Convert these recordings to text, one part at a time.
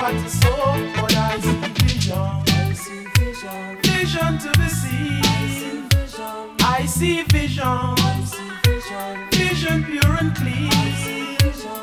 what you saw, but I see vision. Vision to be seen. I see vision. Vision pure and clean.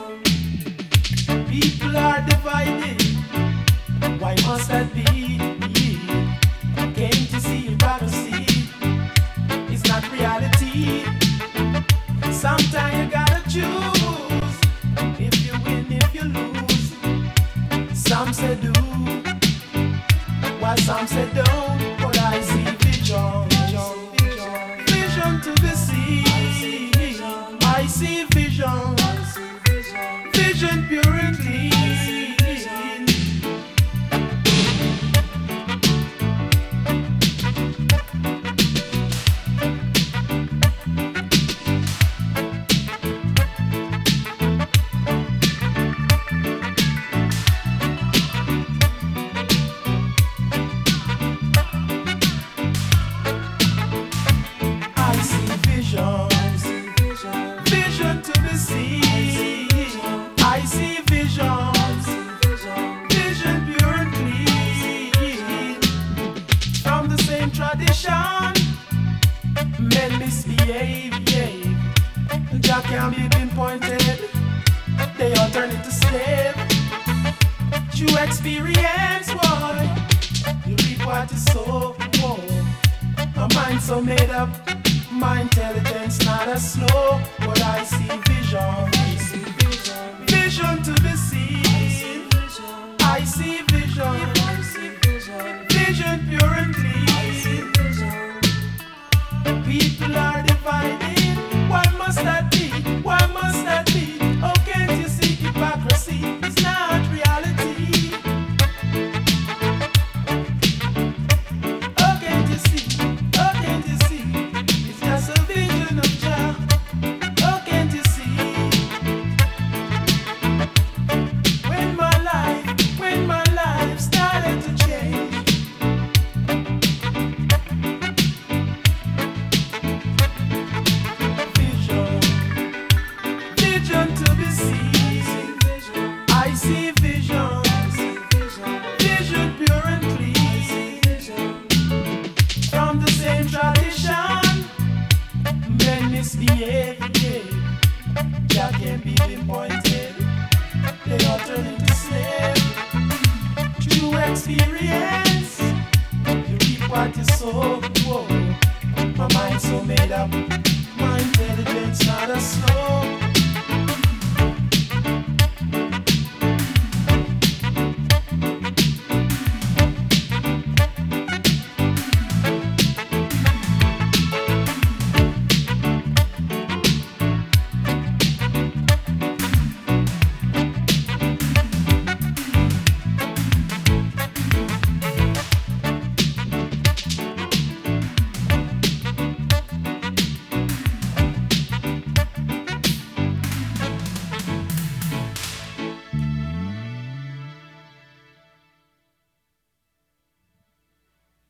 People are divided. Why must that be? Came to see but to see. It's not reality. Sometimes you gotta choose. If you win, if you lose. Some say do, while some say don't. But I see vision. Vision to be seen. I see vision. Vision pure and clean. Vision to be seen. I see vision. Vision pure and clean. From the same tradition, men misbehave. Jack can be pinpointed. They all turn into slave. True experience, boy. You reap what you sow. A mind so made up. My intelligence not as slow, but I see vision. Vision to be seen.